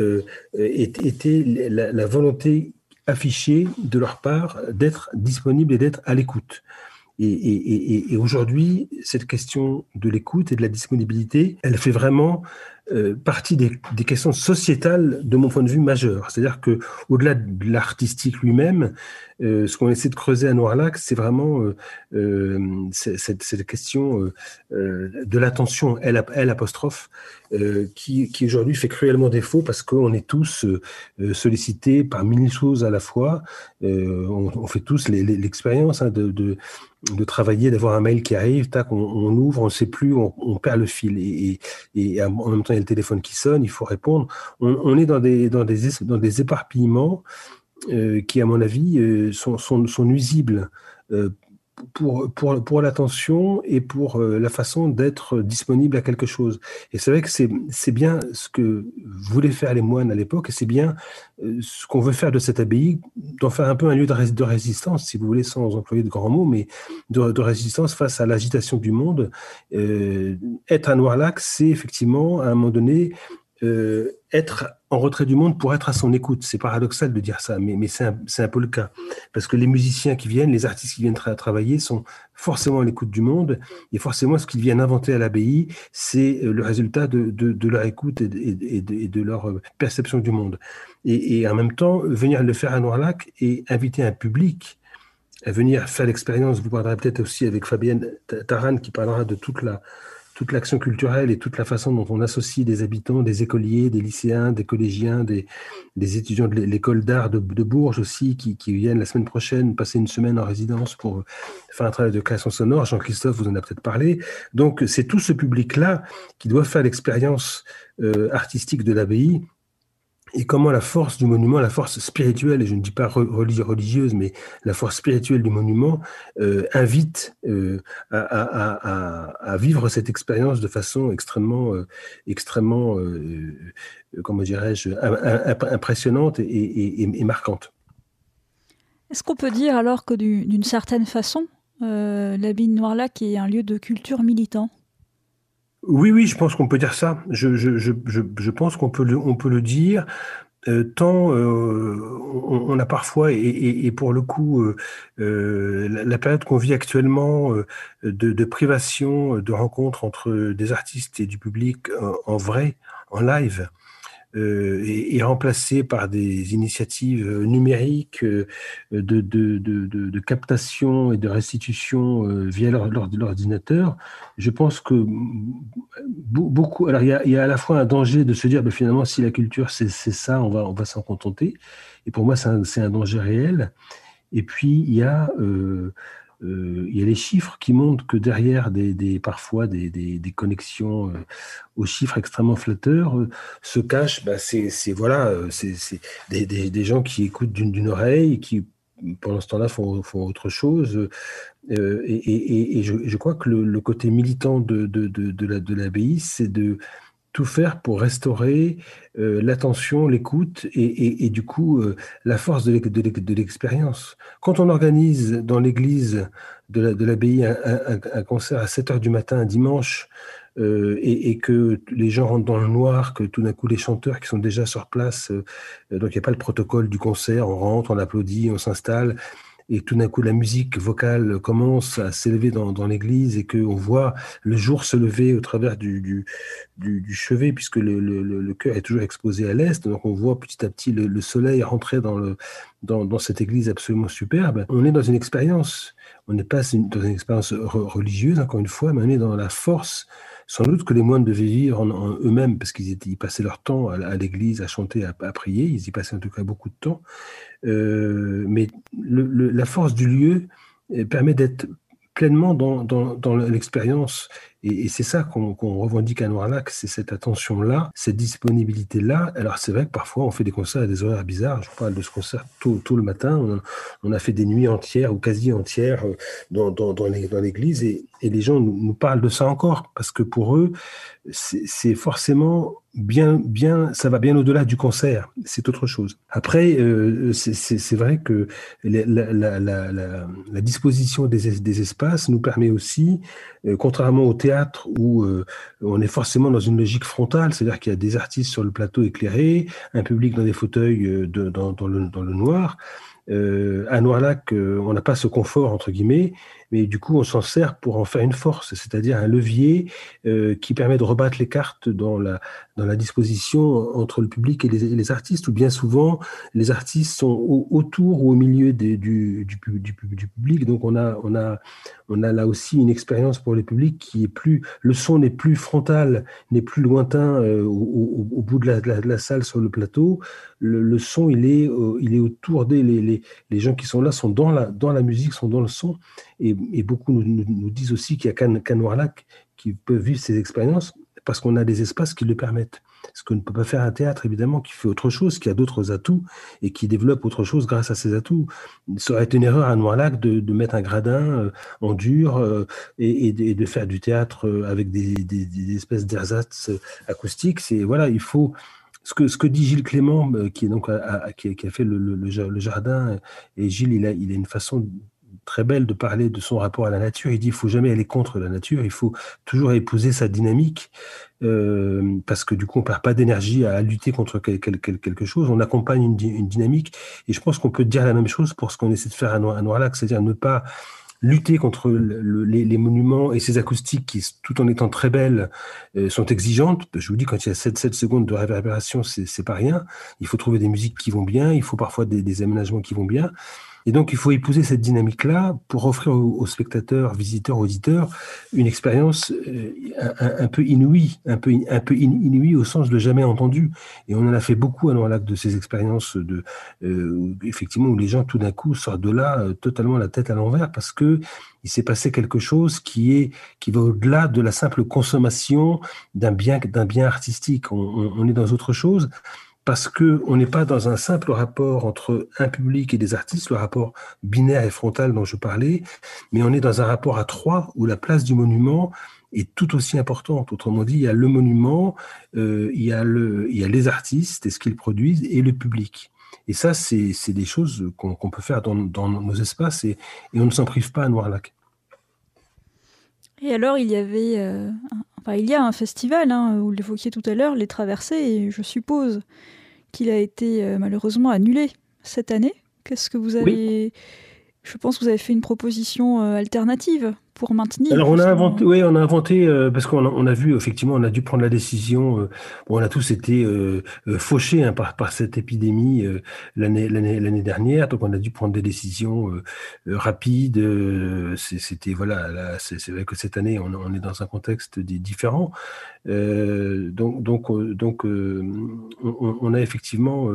la volonté affichée de leur part d'être disponible et d'être à l'écoute. Et aujourd'hui, cette question de l'écoute et de la disponibilité, elle fait vraiment partie des questions sociétales de mon point de vue majeures. C'est-à-dire que au-delà de l'artistique lui-même, ce qu'on essaie de creuser à Noirlac, c'est vraiment cette question de l'attention, L apostrophe, qui aujourd'hui fait cruellement défaut parce qu'on est tous sollicités par mille choses à la fois. On fait tous l'expérience de travailler, d'avoir un mail qui arrive, tac, on ouvre, on ne sait plus, on perd le fil et en même temps il y a le téléphone qui sonne, il faut répondre. On est dans des éparpillements qui, à mon avis, sont nuisibles pour l'attention et pour la façon d'être disponible à quelque chose. Et c'est vrai que c'est bien ce que voulaient faire les moines à l'époque, et c'est bien ce qu'on veut faire de cette abbaye, d'en faire un peu un lieu de résistance, si vous voulez, sans employer de grands mots, mais de résistance face à l'agitation du monde. Être à Noirlac, c'est effectivement, à un moment donné, être en retrait du monde pour être à son écoute. C'est paradoxal de dire ça, mais c'est un peu le cas. Parce que les musiciens qui viennent, les artistes qui viennent travailler sont forcément à l'écoute du monde, et forcément ce qu'ils viennent inventer à l'abbaye, c'est le résultat de leur écoute et de leur perception du monde. Et en même temps, venir le faire à Noirlac et inviter un public à venir faire l'expérience. Vous parlerez peut-être aussi avec Fabienne Tarane qui parlera de toute l'action culturelle et toute la façon dont on associe des habitants, des écoliers, des lycéens, des collégiens, des étudiants de l'école d'art de Bourges aussi, qui viennent la semaine prochaine passer une semaine en résidence pour faire un travail de création sonore. Jean-Christophe vous en a peut-être parlé. Donc c'est tout ce public-là qui doit faire l'expérience artistique de l'abbaye. Et comment la force du monument, la force spirituelle, et je ne dis pas religieuse, mais la force spirituelle du monument invite à vivre cette expérience de façon extrêmement comment dirais-je, impressionnante et marquante. Est-ce qu'on peut dire alors que d'une certaine façon, l'abbaye de Noirlac est un lieu de culture militant ? Oui, je pense qu'on peut dire ça. Je pense qu'on peut le dire. Tant on a parfois, et pour le coup, la période qu'on vit actuellement de privation, de rencontre entre des artistes et du public en vrai, en live, est remplacée par des initiatives numériques de captation et de restitution via l'ordinateur. Je pense que beaucoup. Alors il y a à la fois un danger de se dire finalement si la culture c'est ça, on va s'en contenter. Et pour moi c'est un danger réel. Et puis il y a les chiffres qui montrent que derrière parfois des connexions aux chiffres extrêmement flatteurs se cachent c'est des gens qui écoutent d'une oreille et qui pendant ce temps-là font autre chose et je crois que le côté militant de l'abbaye, c'est de tout faire pour restaurer l'attention, l'écoute et du coup la force de l'expérience. Quand on organise dans l'église de l'abbaye un concert à 7h du matin un dimanche et que les gens rentrent dans le noir, que tout d'un coup les chanteurs qui sont déjà sur place, donc il n'y a pas le protocole du concert, on rentre, on applaudit, on s'installe, et tout d'un coup la musique vocale commence à s'élever dans l'église et qu'on voit le jour se lever au travers du chevet, puisque le chœur est toujours exposé à l'est, donc on voit petit à petit le soleil rentrer dans cette église absolument superbe. On est dans une expérience, on n'est pas dans une expérience religieuse, encore une fois, mais on est dans la force, sans doute, que les moines devaient vivre en eux-mêmes, parce ils passaient leur temps à l'église, à chanter, à prier, ils y passaient en tout cas beaucoup de temps. Mais la force du lieu permet d'être pleinement dans l'expérience. Et c'est ça qu'on revendique à Noirlac, c'est cette attention-là, cette disponibilité-là. Alors c'est vrai que parfois on fait des concerts à des horaires bizarres. Je parle de ce concert tôt le matin. On a fait des nuits entières ou quasi entières dans l'église, et les gens nous parlent de ça encore, parce que pour eux, c'est forcément bien, ça va bien au-delà du concert. C'est autre chose. Après, c'est vrai que la disposition des espaces nous permet aussi, contrairement au théâtre où on est forcément dans une logique frontale, c'est-à-dire qu'il y a des artistes sur le plateau éclairé, un public dans des fauteuils dans le noir. À Noirlac, on n'a pas ce confort, entre guillemets, mais du coup, on s'en sert pour en faire une force, c'est-à-dire un levier qui permet de rebattre les cartes dans la disposition entre le public et les artistes, où bien souvent, les artistes sont autour ou au milieu du public. Donc, on a là aussi une expérience pour le public qui est plus... Le son n'est plus frontal, n'est plus lointain au bout de la salle sur le plateau. Le son, il est autour les gens qui sont là sont dans la musique, sont dans le son. Et beaucoup nous disent aussi qu'il n'y a qu'à Noirlac qui peuvent vivre ces expériences, parce qu'on a des espaces qui le permettent. Ce que ne peut pas faire un théâtre, évidemment, qui fait autre chose, qui a d'autres atouts et qui développe autre chose grâce à ces atouts. Ça aurait été une erreur à Noirlac de mettre un gradin en dur et de faire du théâtre avec des espèces d'ersatz acoustiques. Voilà, il faut... Ce que dit Gilles Clément, qui a fait le jardin, et Gilles, il a une façon très belle de parler de son rapport à la nature. Il dit qu'il ne faut jamais aller contre la nature, il faut toujours épouser sa dynamique, parce que du coup, on ne perd pas d'énergie à lutter contre quelque chose. On accompagne une dynamique, et je pense qu'on peut dire la même chose pour ce qu'on essaie de faire à Noirlac, c'est-à-dire ne pas lutter contre les monuments et ces acoustiques qui, tout en étant très belles, sont exigeantes. Je vous dis, quand il y a 7 secondes de réverbération, c'est pas rien. Il faut trouver des musiques qui vont bien, il faut parfois des aménagements qui vont bien. Et donc, il faut épouser cette dynamique-là pour offrir aux spectateurs, visiteurs, auditeurs, une expérience un peu inouïe, inouïe au sens de jamais entendu. Et on en a fait beaucoup à Noirlac de ces expériences effectivement, où les gens, tout d'un coup, sortent de là totalement la tête à l'envers, parce que il s'est passé quelque chose qui va au-delà de la simple consommation d'un bien artistique. On est dans autre chose, parce qu'on n'est pas dans un simple rapport entre un public et des artistes, le rapport binaire et frontal dont je parlais, mais on est dans un rapport à trois où la place du monument est tout aussi importante. Autrement dit, il y a le monument, il y a les artistes et ce qu'ils produisent, et le public. Et ça, c'est des choses qu'on peut faire dans nos espaces, et on ne s'en prive pas à Noirlac. Et alors, il y a un festival, vous l'évoquiez tout à l'heure, les Traversées, et je suppose qu'il a été malheureusement annulé cette année. Qu'est-ce que vous avez... Oui. Je pense que vous avez fait une proposition alternative pour maintenir. Alors on a inventé, parce qu'on a vu, effectivement, on a dû prendre la décision, on a tous été fauchés par cette épidémie l'année dernière, donc on a dû prendre des décisions rapides. C'était c'est vrai que cette année on est dans un contexte différent. Donc on a effectivement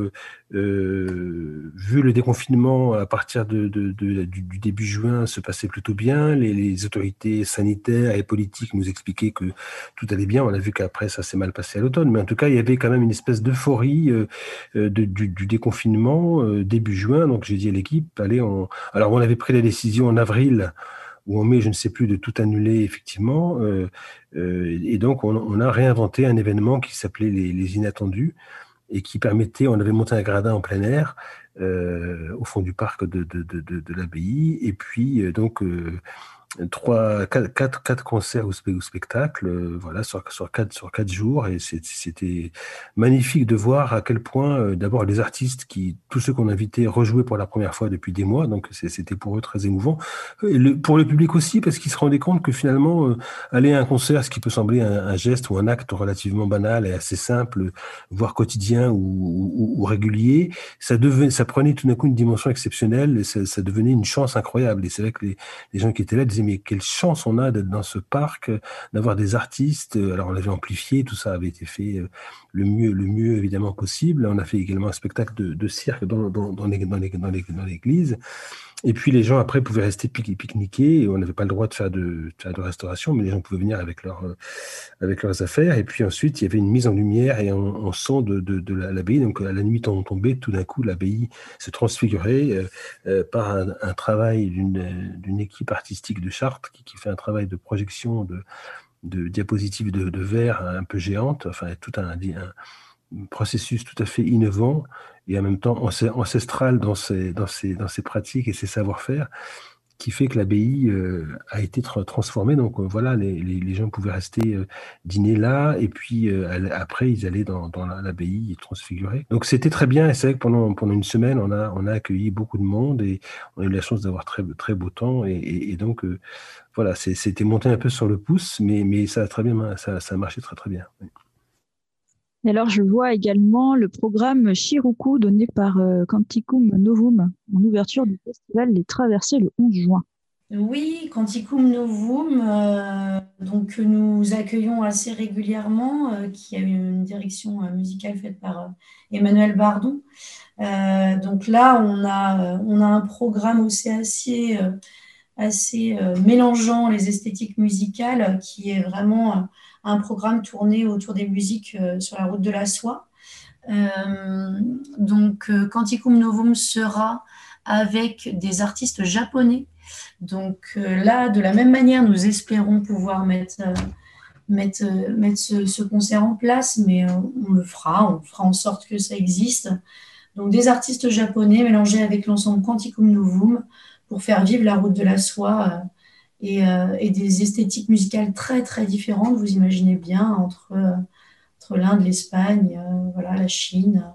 vu le déconfinement à partir du début juin se passer plutôt bien. Les autorités sanitaires et politiques nous expliquaient que tout allait bien. On a vu qu'après ça s'est mal passé à l'automne, mais en tout cas il y avait quand même une espèce d'euphorie du déconfinement début juin. Donc j'ai dit à l'équipe, alors on avait pris la décision en avril ou en mai, je ne sais plus, de tout annuler effectivement, et donc on a réinventé un événement qui s'appelait les Inattendus, et qui permettait, on avait monté un gradin en plein air au fond du parc de l'abbaye, et puis quatre concerts ou spectacles, voilà, sur 4 jours, et c'était magnifique de voir à quel point, d'abord, les artistes tous ceux qu'on invitait rejouaient pour la première fois depuis des mois, donc c'était pour eux très émouvant. Pour le public aussi, parce qu'ils se rendaient compte que finalement, aller à un concert, ce qui peut sembler un geste ou un acte relativement banal et assez simple, voire quotidien ou régulier, ça prenait tout d'un coup une dimension exceptionnelle, et ça devenait une chance incroyable. Et c'est vrai que les gens qui étaient là disaient, mais quelle chance on a d'être dans ce parc, d'avoir des artistes. Alors on avait amplifié, tout ça avait été fait le mieux évidemment possible. On a fait également un spectacle de cirque dans l'église. Et puis les gens après pouvaient rester pique-niquer. On n'avait pas le droit de faire de restauration, mais les gens pouvaient venir avec leurs affaires. Et puis ensuite, il y avait une mise en lumière et en son de l'abbaye. Donc à la nuit tombée, tout d'un coup, l'abbaye se transfigurait par un travail d'une équipe artistique de Chartres qui fait un travail de projection de diapositives de verre un peu géantes. Enfin, tout un processus tout à fait innovant et en même temps ancestral dans ses pratiques et ses savoir-faire, qui fait que l'abbaye a été transformée. Donc voilà, les gens pouvaient rester dîner là, et puis après ils allaient dans l'abbaye transfigurée. Donc c'était très bien, et c'est vrai que pendant une semaine, on a accueilli beaucoup de monde, et on a eu la chance d'avoir très, très beau temps, et donc voilà, c'était monté un peu sur le pouce, mais ça a très bien, ça a marché très très bien. Oui. Et alors, je vois également le programme Chiruku donné par Canticum Novum en ouverture du festival Les Traversées le 11 juin. Oui, Canticum Novum, donc nous accueillons assez régulièrement, qui a une direction musicale faite par Emmanuel Bardon. Donc là, on a un programme aussi assez mélangeant les esthétiques musicales, qui est vraiment un programme tourné autour des musiques sur la route de la soie. Donc Canticum Novum sera avec des artistes japonais. Donc là, de la même manière, nous espérons pouvoir mettre ce concert en place, mais on fera en sorte que ça existe. Donc des artistes japonais mélangés avec l'ensemble Canticum Novum pour faire vivre la route de la soie, et des esthétiques musicales très très différentes, vous imaginez bien, entre l'Inde, l'Espagne, voilà, la Chine.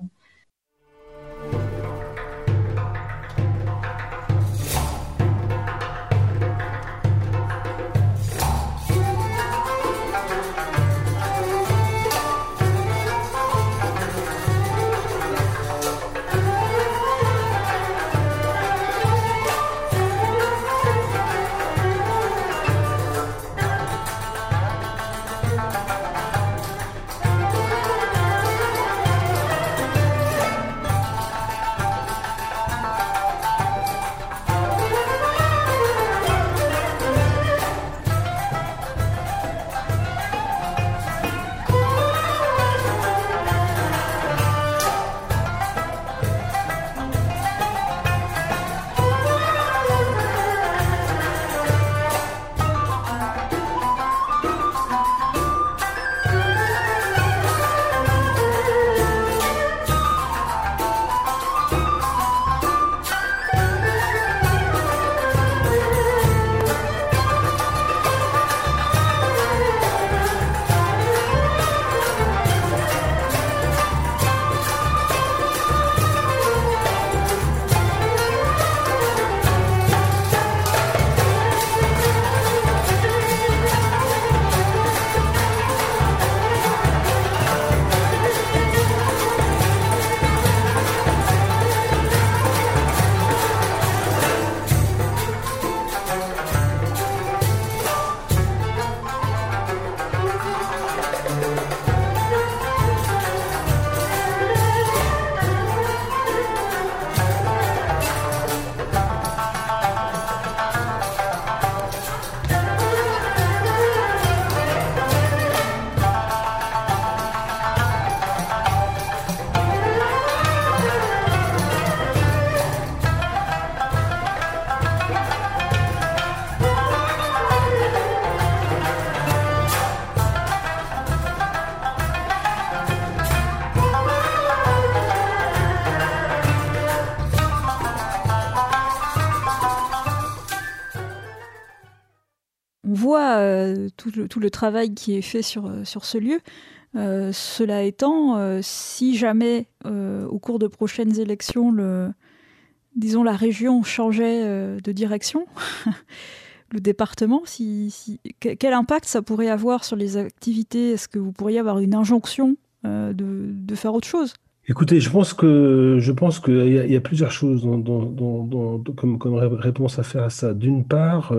tout le travail qui est fait sur ce lieu. Cela étant, si jamais, au cours de prochaines élections, disons la région changeait de direction, le département, quel impact ça pourrait avoir sur les activités? Est-ce que vous pourriez avoir une injonction de faire autre chose? Écoutez, je pense qu'il y a plusieurs choses comme réponse à faire à ça. D'une part,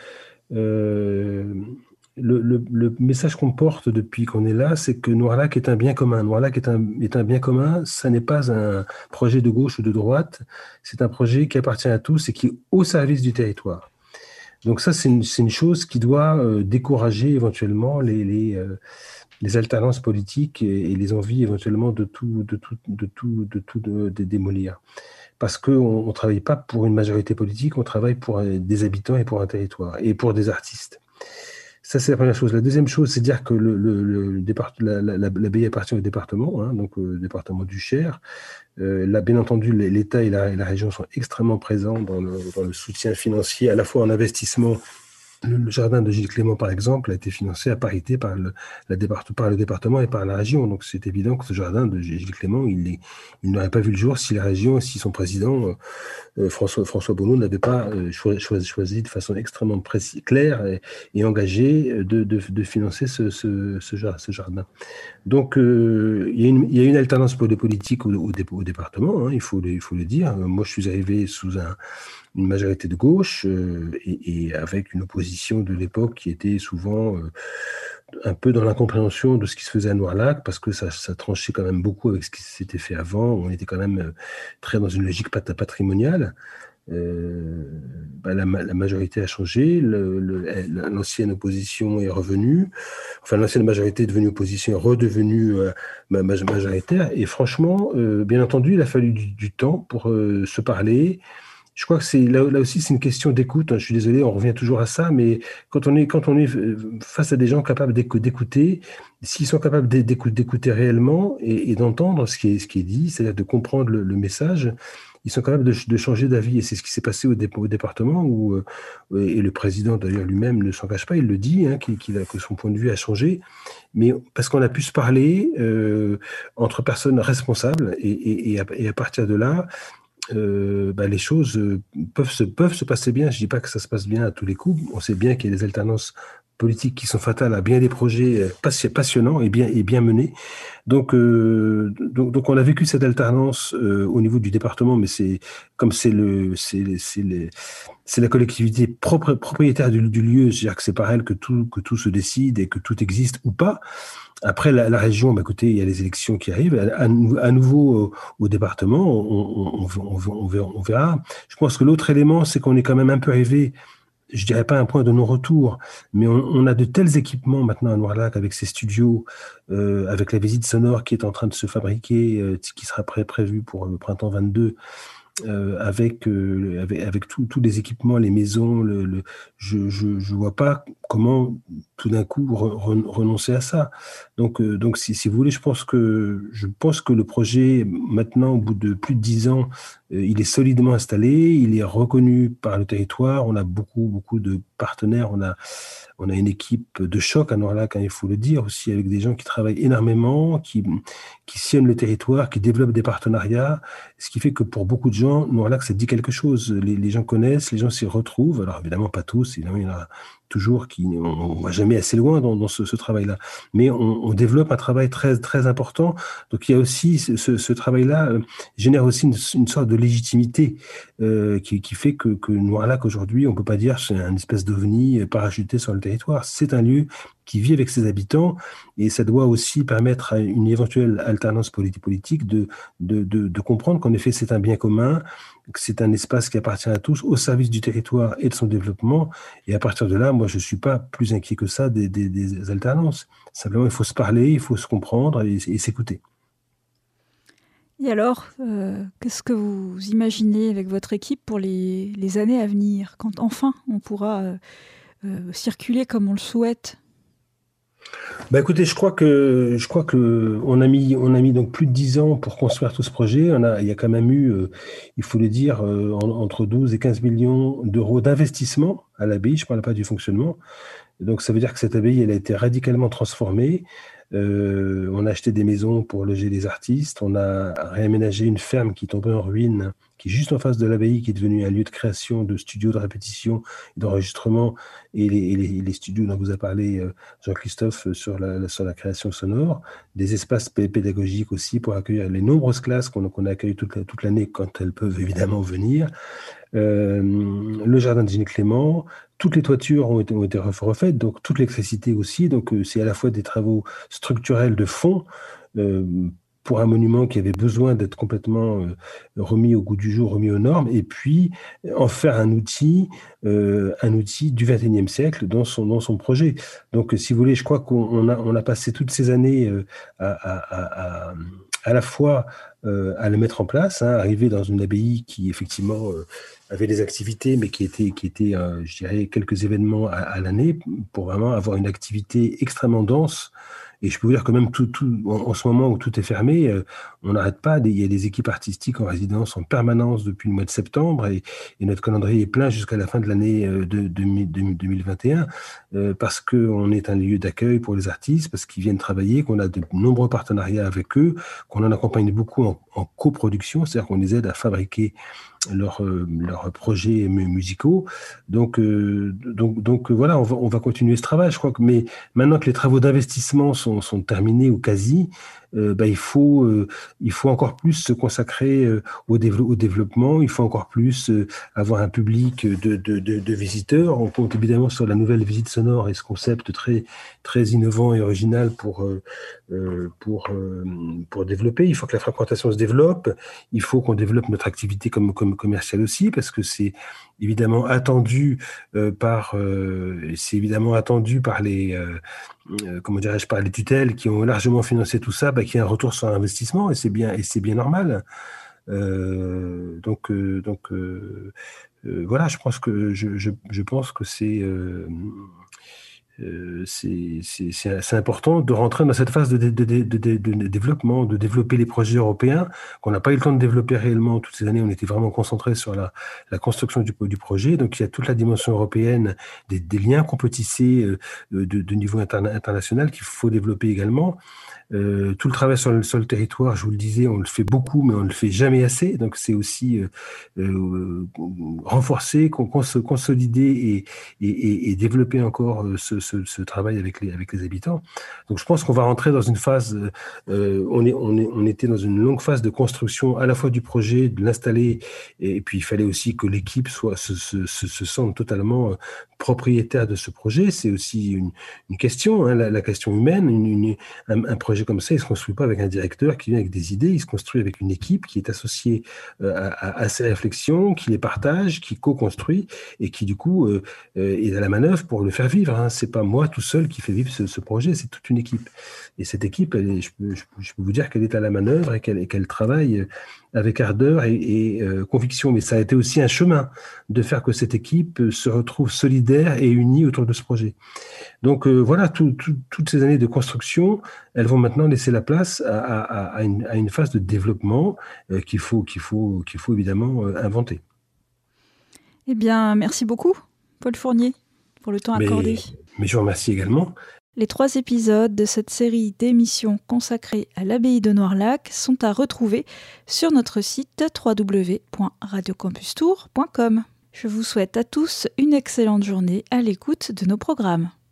le message qu'on porte depuis qu'on est là, c'est que Noirlac est un bien commun. Noirlac est un bien commun, ça n'est pas un projet de gauche ou de droite, c'est un projet qui appartient à tous et qui est au service du territoire. Donc ça, c'est une chose qui doit décourager éventuellement les alternances politiques et les envies éventuellement de tout démolir. Parce qu'on ne travaille pas pour une majorité politique, on travaille pour des habitants et pour un territoire, et pour des artistes. Ça, c'est la première chose. La deuxième chose, c'est dire que l'abbaye appartient au département, hein, donc au département du Cher. Là, bien entendu, l'État et la région sont extrêmement présents dans le soutien financier, à la fois en investissement. Le jardin de Gilles Clément, par exemple, a été financé à parité par le département et par la région. Donc, c'est évident que ce jardin de Gilles Clément, il n'aurait pas vu le jour si la région, si son président, François Bonneau, n'avait pas choisi de façon extrêmement claire et engagée de financer ce jardin. Donc, il y a une alternance politique au département, hein, il faut le dire. Moi, je suis arrivé sous une majorité de gauche et avec une opposition de l'époque qui était souvent un peu dans l'incompréhension de ce qui se faisait à Noirlac, parce que ça tranchait quand même beaucoup avec ce qui s'était fait avant. On était quand même très dans une logique patrimoniale. La majorité a changé, l'ancienne opposition est revenue, enfin l'ancienne majorité est devenue opposition, est redevenue majoritaire, et franchement, bien entendu, il a fallu du temps pour se parler. Je crois que là aussi c'est une question d'écoute, hein. Je suis désolé, on revient toujours à ça, mais quand on est face à des gens capables d'écouter, s'ils sont capables d'écouter réellement et d'entendre ce qui est dit, c'est-à-dire de comprendre le message, ils sont capables de changer d'avis. Et c'est ce qui s'est passé au département et le président d'ailleurs lui-même ne s'en cache pas, il le dit, hein, que son point de vue a changé, mais parce qu'on a pu se parler entre personnes responsables et à partir de là, les choses peuvent se passer bien. Je ne dis pas que ça se passe bien à tous les coups. On sait bien qu'il y a des alternances politiques qui sont fatales à bien des projets passionnants et bien menés. Donc on a vécu cette alternance au niveau du département, mais c'est la collectivité propriétaire du lieu, c'est-à-dire que c'est par elle que tout se décide et que tout existe ou pas. Après, la région, écoutez, il y a les élections qui arrivent. À nouveau, au département, on verra. Je pense que l'autre élément, c'est qu'on est quand même un peu arrivé, je dirais pas un point de non-retour, mais on a de tels équipements maintenant à Noirlac avec ces studios, avec la visite sonore qui est en train de se fabriquer, qui sera prévue pour le printemps 22. Avec tous les équipements, les maisons, je vois pas comment tout d'un coup renoncer à ça. Donc si vous voulez, je pense que le projet maintenant, au bout de plus de 10 ans, il est solidement installé, il est reconnu par le territoire. On a beaucoup de partenaires. On a une équipe de choc à Noirlac, hein, il faut le dire aussi, avec des gens qui travaillent énormément, qui sillonnent le territoire, qui développent des partenariats, ce qui fait que pour beaucoup de gens, Noirlac, ça dit quelque chose. Les gens connaissent, les gens s'y retrouvent. Alors évidemment, pas tous, évidemment, il y en a toujours on ne va jamais assez loin dans ce travail-là. Mais on développe un travail très, très important. Donc il y a aussi ce travail-là génère aussi une sorte de légitimité qui fait que Noirlac aujourd'hui, on ne peut pas dire c'est un espèce d'ovni parachuté sur le territoire. C'est un lieu qui vit avec ses habitants et ça doit aussi permettre à une éventuelle alternance politique de comprendre qu'en effet c'est un bien commun, que c'est un espace qui appartient à tous au service du territoire et de son développement. Et à partir de là, moi je ne suis pas plus inquiet que ça des alternances. Simplement il faut se parler, il faut se comprendre et s'écouter. Et alors, qu'est-ce que vous imaginez avec votre équipe pour les années à venir, quand enfin on pourra circuler comme on le souhaite? Écoutez, je crois que on a mis donc plus de 10 ans pour construire tout ce projet. Il y a quand même eu, il faut le dire, entre 12 et 15 millions d'euros d'investissement à l'abbaye. Je ne parle pas du fonctionnement. Donc ça veut dire que cette abbaye, elle a été radicalement transformée. On a acheté des maisons pour loger les artistes. On a réaménagé une ferme qui tombait en ruine, qui est juste en face de l'abbaye, qui est devenue un lieu de création, de studio de répétition, d'enregistrement, et les studios dont vous a parlé Jean-Christophe sur la création sonore. Des espaces pédagogiques aussi pour accueillir les nombreuses classes qu'on accueille toute l'année quand elles peuvent évidemment venir. Le jardin de Ginny Clément, toutes les toitures ont été refaites, donc toute l'électricité aussi. Donc c'est à la fois des travaux structurels de fond pour un monument qui avait besoin d'être complètement remis au goût du jour, remis aux normes, et puis en faire un outil du XXIe siècle dans son projet. Donc si vous voulez, je crois qu'on a passé toutes ces années à la fois à le mettre en place, arriver dans une abbaye qui effectivement avait des activités, mais qui était je dirais, quelques événements à l'année, pour vraiment avoir une activité extrêmement dense. Et je peux vous dire que même en ce moment où tout est fermé, on n'arrête pas. Il y a des équipes artistiques en résidence en permanence depuis le mois de septembre, et notre calendrier est plein jusqu'à la fin de l'année 2021, parce qu'on est un lieu d'accueil pour les artistes, parce qu'ils viennent travailler, qu'on a de nombreux partenariats avec eux, qu'on en accompagne beaucoup en coproduction, c'est-à-dire qu'on les aide à fabriquer leurs projets musicaux. Donc voilà, on va continuer ce travail. Je crois que, mais maintenant que les travaux d'investissement sont terminés ou quasi, il faut encore plus se consacrer au développement. Il faut encore plus avoir un public de visiteurs. On compte évidemment sur la nouvelle visite sonore et ce concept très très innovant et original pour développer. Il faut que la fréquentation se développe. Il faut qu'on développe notre activité comme commerciale aussi, parce que c'est évidemment attendu par les par les tutelles qui ont largement financé tout ça, qu'il y ait un retour sur investissement, et c'est bien normal. Voilà, je pense que c'est important de rentrer dans cette phase de développement, de développer les projets européens qu'on n'a pas eu le temps de développer réellement toutes ces années. On était vraiment concentré sur la construction du projet. Donc il y a toute la dimension européenne, des liens qu'on peut tisser de niveau international qu'il faut développer également. Tout le travail sur le territoire, je vous le disais, on le fait beaucoup, mais on ne le fait jamais assez. Donc c'est aussi renforcer, consolider et développer encore ce travail avec les habitants. Donc je pense qu'on va rentrer dans une phase, on était dans une longue phase de construction à la fois du projet, de l'installer, et puis il fallait aussi que l'équipe se sente totalement propriétaire de ce projet. C'est aussi une question, la question humaine. Un projet comme ça, il ne se construit pas avec un directeur qui vient avec des idées, il se construit avec une équipe qui est associée à ces réflexions, qui les partage, qui co-construit, et qui du coup est à la manœuvre pour le faire vivre. C'est pas moi tout seul qui fait vivre ce projet, c'est toute une équipe. Et cette équipe, je peux vous dire qu'elle est à la manœuvre et qu'elle travaille avec ardeur et conviction. Mais ça a été aussi un chemin de faire que cette équipe se retrouve solidaire et unie autour de ce projet. Donc voilà, toutes ces années de construction, elles vont maintenant laisser la place à une phase de développement qu'il faut évidemment inventer. Eh bien, merci beaucoup, Paul Fournier, pour le temps accordé. Mais je vous remercie également. Les 3 épisodes de cette série d'émissions consacrées à l'abbaye de Noirlac sont à retrouver sur notre site www.radiocampustour.com. Je vous souhaite à tous une excellente journée à l'écoute de nos programmes.